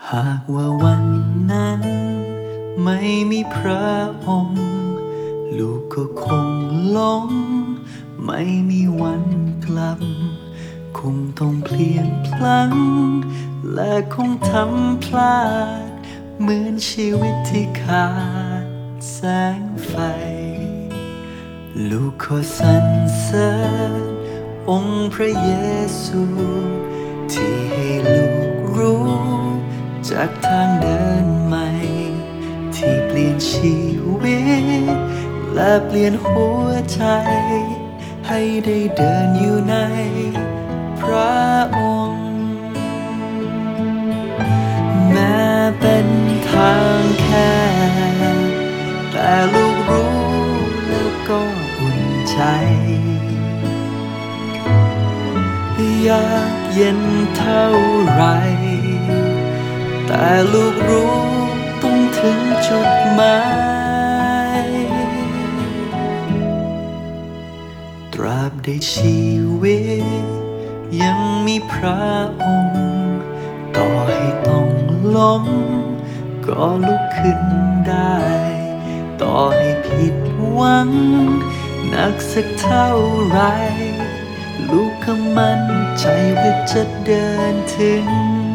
หากว่าวันนั้นไม่มีพระองค์ลูกก็คงหลงไม่มีวันกลับคงต้องเพลียงพลั้งและคงทำพลาดเหมือนชีวิตที่ขาดแสงไฟลูกขอสรรเสริญองค์พระเยซูที่ให้ลูกรู้จากทางเดินใหม่ที่เปลี่ยนชีวิตและเปลี่ยนหัวใจให้ได้เดินอยู่ในพระองค์แม้เป็นทางแคบแต่ลูกรู้แล้วก็อุ่นใจยากเย็นเท่าไรแต่ลูกรู้ต้องถึงจุดหมายตราบใดชีวิตยังมีพระองค์ต่อให้ต้องล้มก็ลุกขึ้นได้ต่อให้ผิดหวังหนักสักเท่าไรลูกก็มั่นใจว่าจะเดินถึง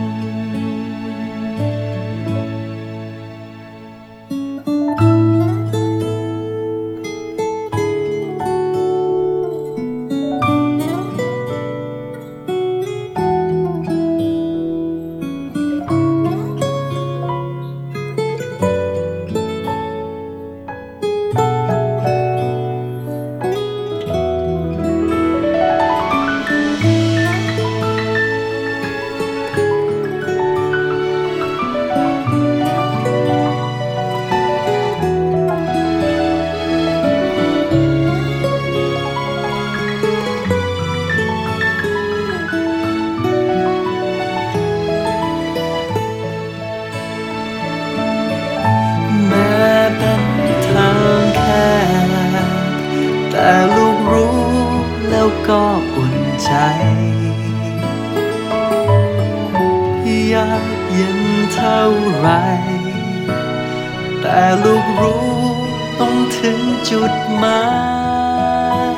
แต่ลูกรู้แล้วก็อุ่นใจยากเย็นเท่าไรแต่ลูกรู้ต้องถึงจุดหมาย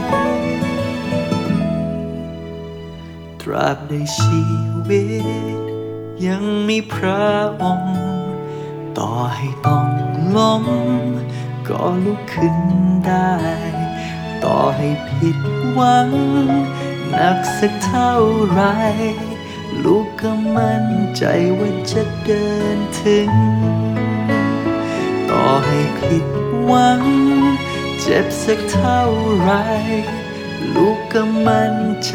ตราบใดชีวิตยังมีพระองค์ต่อให้ต้องล้มก็ลุกขึ้นได้ต่อให้ผิดหวังหนักสักเท่าไรลูกก็มั่นใจว่าจะเดินถึงต่อให้ผิดหวังเจ็บสักเท่าไรลูกก็มั่นใจ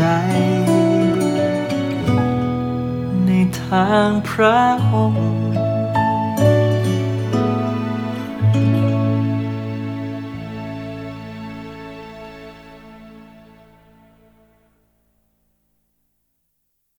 ในทางพระองค์